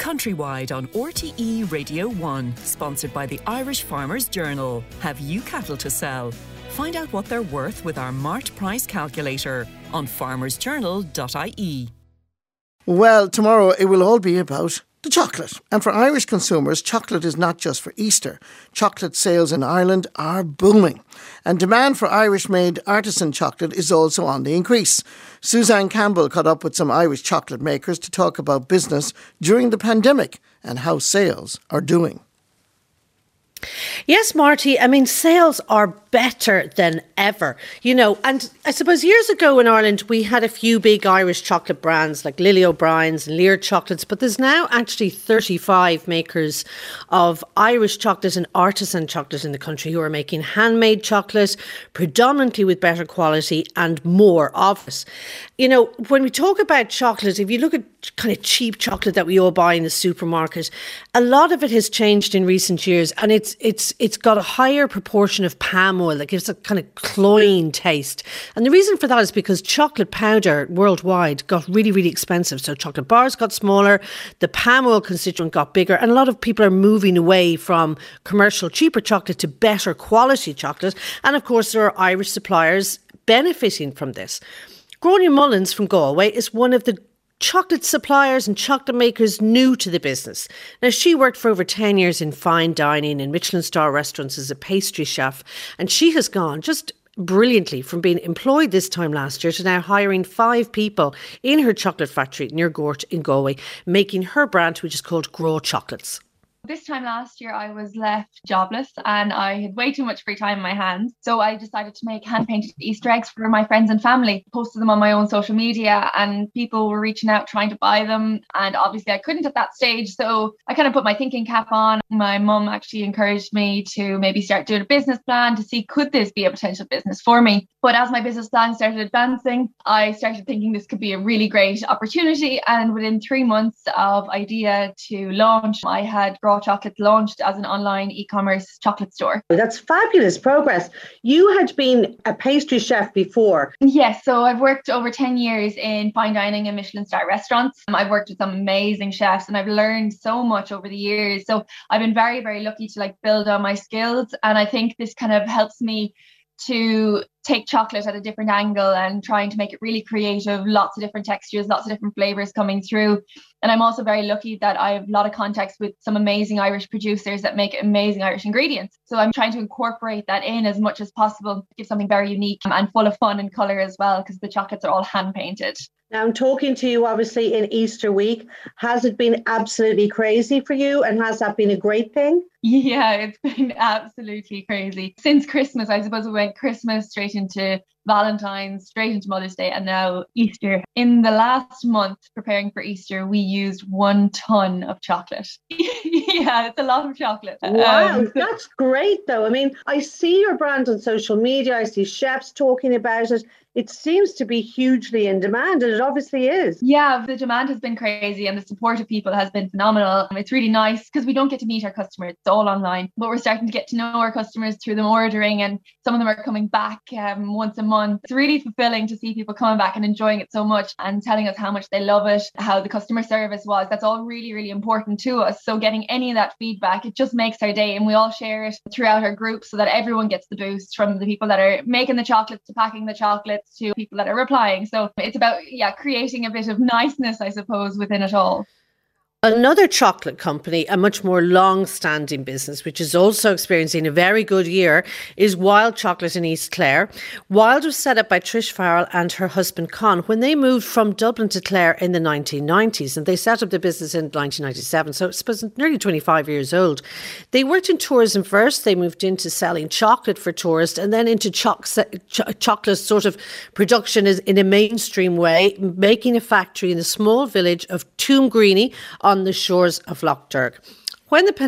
Countrywide on RTE Radio 1, sponsored by the Irish Farmers Journal. Have you cattle to sell? Find out what they're worth with our Mart Price Calculator on farmersjournal.ie. Well, tomorrow it will all be about the chocolate. And for Irish consumers, chocolate is not just for Easter. Chocolate sales in Ireland are booming. And demand for Irish-made artisan chocolate is also on the increase. Suzanne Campbell caught up with some Irish chocolate makers to talk about business during the pandemic and how sales are doing. Yes, Marty, I mean, sales are better than ever, you know, and I suppose years ago in Ireland, we had a few big Irish chocolate brands like Lily O'Brien's and Lear Chocolates, but there's now actually 35 makers of Irish chocolate and artisan chocolate in the country who are making handmade chocolate, predominantly with better quality and more of it. You know, when we talk about chocolate, if you look at kind of cheap chocolate that we all buy in the supermarket, a lot of it has changed in recent years, and it's got a higher proportion of palm oil that gives a kind of cloying taste. And the reason for that is because chocolate powder worldwide got really, really expensive. So chocolate bars got smaller, the palm oil constituent got bigger, and a lot of people are moving away from commercial cheaper chocolate to better quality chocolate. And of course, there are Irish suppliers benefiting from this. Gráinne Mullins from Galway is one of the chocolate suppliers and chocolate makers new to the business. Now, she worked for over 10 years in fine dining and Michelin star restaurants as a pastry chef, and she has gone just brilliantly from being employed this time last year to now hiring 5 people in her chocolate factory near Gort in Galway, making her brand, which is called Grow Chocolates. This time last year, I was left jobless and I had way too much free time in my hands. So I decided to make hand-painted Easter eggs for my friends and family. Posted them on my own social media and people were reaching out trying to buy them. And obviously I couldn't at that stage. So I kind of put my thinking cap on. My mum actually encouraged me to maybe start doing a business plan to see could this be a potential business for me. But as my business plan started advancing, I started thinking this could be a really great opportunity. And within 3 months of idea to launch, I had Grow Chocolates launched as an online e-commerce chocolate store. That's fabulous progress. You had been a pastry chef before. Yes, so I've worked over 10 years in fine dining and Michelin star restaurants. I've worked with some amazing chefs and I've learned so much over the years. So I've been very, very lucky to build on my skills. And I think this kind of helps me to take chocolate at a different angle and trying to make it really creative, lots of different textures, lots of different flavors coming through. And I'm also very lucky that I have a lot of contacts with some amazing Irish producers that make amazing Irish ingredients. So I'm trying to incorporate that in as much as possible, give something very unique and full of fun and colour as well, because the chocolates are all hand painted. Now, I'm talking to you obviously in Easter week. Has it been absolutely crazy for you, and has that been a great thing? Yeah, it's been absolutely crazy. Since Christmas, I suppose we went Christmas straight into Valentine's, straight into Mother's Day, and now Easter. In the last month preparing for Easter, we used 1 ton of chocolate. Yeah, it's a lot of chocolate. Wow, that's great though. I mean, I see your brand on social media. I see chefs talking about it. It seems to be hugely in demand, and it obviously is. Yeah, the demand has been crazy and the support of people has been phenomenal. It's really nice because we don't get to meet our customers. It's all online, but we're starting to get to know our customers through them ordering, and some of them are coming back once a month. It's really fulfilling to see people coming back and enjoying it so much and telling us how much they love it, how the customer service was. That's all really, really important to us. So getting any of that feedback, it just makes our day, and we all share it throughout our group so that everyone gets the boost, from the people that are making the chocolates to packing the chocolates to people that are replying. So it's about creating a bit of niceness, I suppose, within it all. Another chocolate company, a much more long-standing business, which is also experiencing a very good year, is Wild Chocolate in East Clare. Wild was set up by Trish Farrell and her husband Con when they moved from Dublin to Clare in the 1990s, and they set up the business in 1997, so it's nearly 25 years old. They worked in tourism first. They moved into selling chocolate for tourists and then into chocolate sort of production in a mainstream way, making a factory in the small village of Toomgreeny on the shores of Lough Derg. When the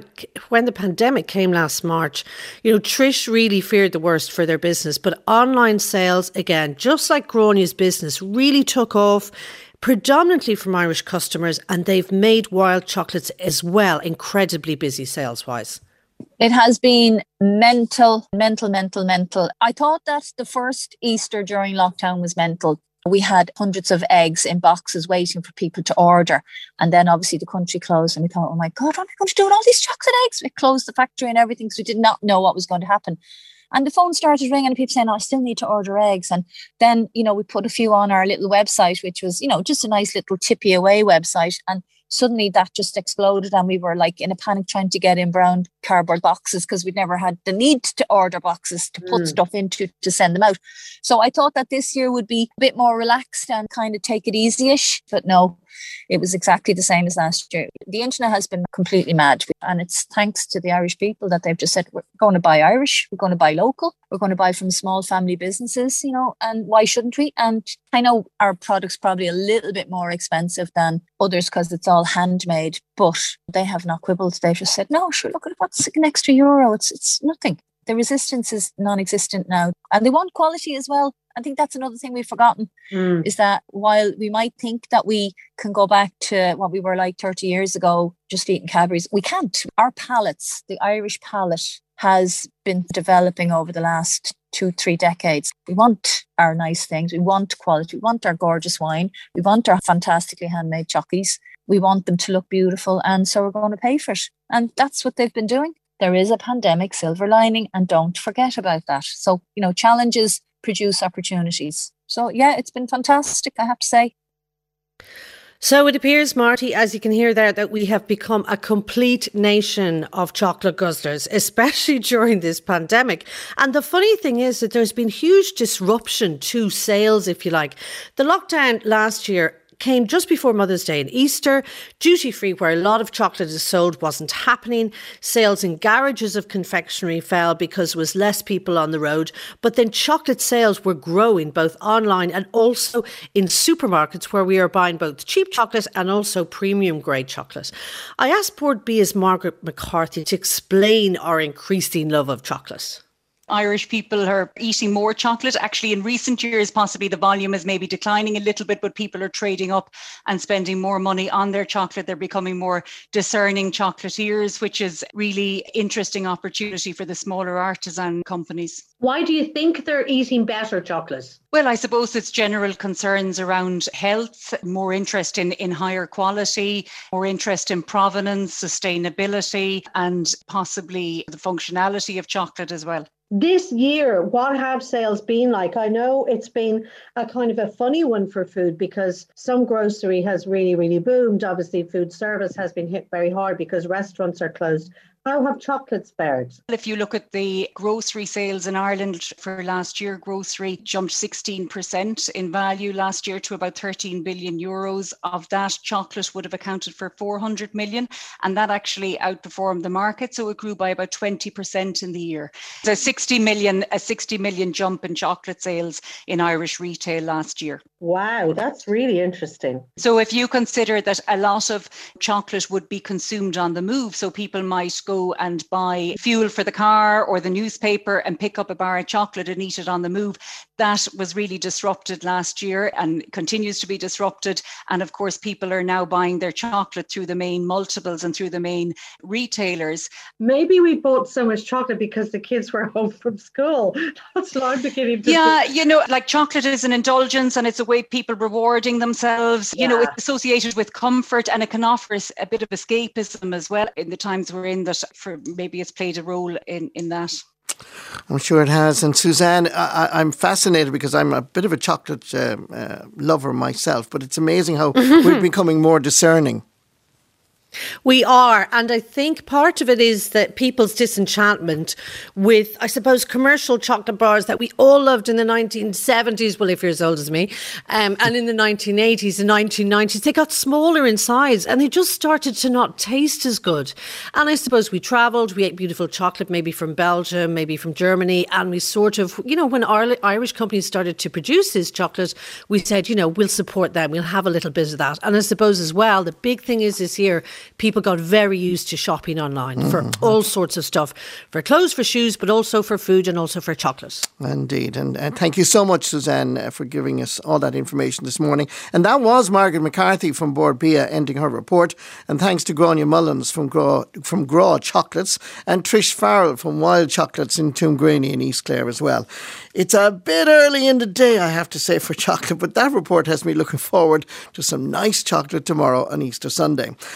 pandemic came last March, Trish really feared the worst for their business, but online sales, again, just like Gráinne's business, really took off, predominantly from Irish customers, and they've made Wild Chocolates as well incredibly busy sales-wise. It has been mental. I thought that the first Easter during lockdown was mental. We had hundreds of eggs in boxes waiting for people to order. And then obviously the country closed and we thought, oh my God, what am I going to do with all these chocolate eggs? We closed the factory and everything, so we did not know what was going to happen. And the phone started ringing and people saying, oh, I still need to order eggs. And then, we put a few on our little website, which was, just a nice little tippy away website. And suddenly that just exploded and we were like in a panic trying to get in brown cardboard boxes because we'd never had the need to order boxes to put stuff into to send them out. So I thought that this year would be a bit more relaxed and kind of take it easy-ish, but no, it was exactly the same as last year. The internet has been completely mad, and it's thanks to the Irish people that they've just said, we're going to buy Irish, we're going to buy local, we're going to buy from small family businesses, and why shouldn't we? And I know our product's probably a little bit more expensive than others because it's all handmade, but they have not quibbled. They've just said, no, sure, look at what's an extra euro. It's nothing. The resistance is non-existent now. And they want quality as well. I think that's another thing we've forgotten is that while we might think that we can go back to what we were like 30 years ago, just eating Cadbury's, we can't. Our palates, the Irish palate, has been developing over the last 2-3 decades. We want our nice things. We want quality. We want our gorgeous wine. We want our fantastically handmade chockies. We want them to look beautiful. And so we're going to pay for it. And that's what they've been doing. There is a pandemic silver lining, and don't forget about that. So, challenges produce opportunities. So, yeah, it's been fantastic, I have to say. So it appears, Marty, as you can hear there, that we have become a complete nation of chocolate guzzlers, especially during this pandemic. And the funny thing is that there's been huge disruption to sales, if you like. The lockdown last year came just before Mother's Day and Easter. Duty-free, where a lot of chocolate is sold, wasn't happening. Sales in garages of confectionery fell because there was less people on the road. But then chocolate sales were growing both online and also in supermarkets, where we are buying both cheap chocolate and also premium grade chocolate. I asked Board Bia's Margaret McCarthy to explain our increasing love of chocolate. Irish people are eating more chocolate. Actually, in recent years, possibly the volume is maybe declining a little bit, but people are trading up and spending more money on their chocolate. They're becoming more discerning chocolatiers, which is really interesting opportunity for the smaller artisan companies. Why do you think they're eating better chocolate? Well, I suppose it's general concerns around health, more interest in higher quality, more interest in provenance, sustainability, and possibly the functionality of chocolate as well. This year, what have sales been like? I know it's been a kind of a funny one for food because some grocery has really, really boomed. Obviously, food service has been hit very hard because restaurants are closed. How have chocolates fared? If you look at the grocery sales in Ireland for last year, grocery jumped 16% in value last year to about 13 billion euros. Of that, chocolate would have accounted for 400 million, and that actually outperformed the market. So it grew by about 20% in the year. So a 60 million jump in chocolate sales in Irish retail last year. Wow, that's really interesting. So if you consider that a lot of chocolate would be consumed on the move, so people might go and buy fuel for the car or the newspaper and pick up a bar of chocolate and eat it on the move, that was really disrupted last year and continues to be disrupted. And of course, people are now buying their chocolate through the main multiples and through the main retailers. Maybe we bought so much chocolate because the kids were home from school. That's what I'm beginning to Yeah, like chocolate is an indulgence and it's a way people rewarding themselves. Yeah. It's associated with comfort and it can offer us a bit of escapism as well in the times we're in, that for maybe it's played a role in that. I'm sure it has. And Suzanne, I'm fascinated because I'm a bit of a chocolate lover myself, but it's amazing how we're becoming more discerning. We are. And I think part of it is that people's disenchantment with, I suppose, commercial chocolate bars that we all loved in the 1970s. Well, if you're as old as me, and in the 1980s and 1990s, they got smaller in size and they just started to not taste as good. And I suppose we travelled, we ate beautiful chocolate, maybe from Belgium, maybe from Germany. And we sort of, when Irish companies started to produce this chocolate, we said, we'll support them. We'll have a little bit of that. And I suppose as well, the big thing is this year, people got very used to shopping online for all sorts of stuff, for clothes, for shoes, but also for food and also for chocolate. Indeed. And thank you so much, Suzanne, for giving us all that information this morning. And that was Margaret McCarthy from Bord Bia ending her report. And thanks to Grania Mullins from Graw Chocolates and Trish Farrell from Wild Chocolates in Toongraney in East Clare as well. It's a bit early in the day, I have to say, for chocolate, but that report has me looking forward to some nice chocolate tomorrow on Easter Sunday.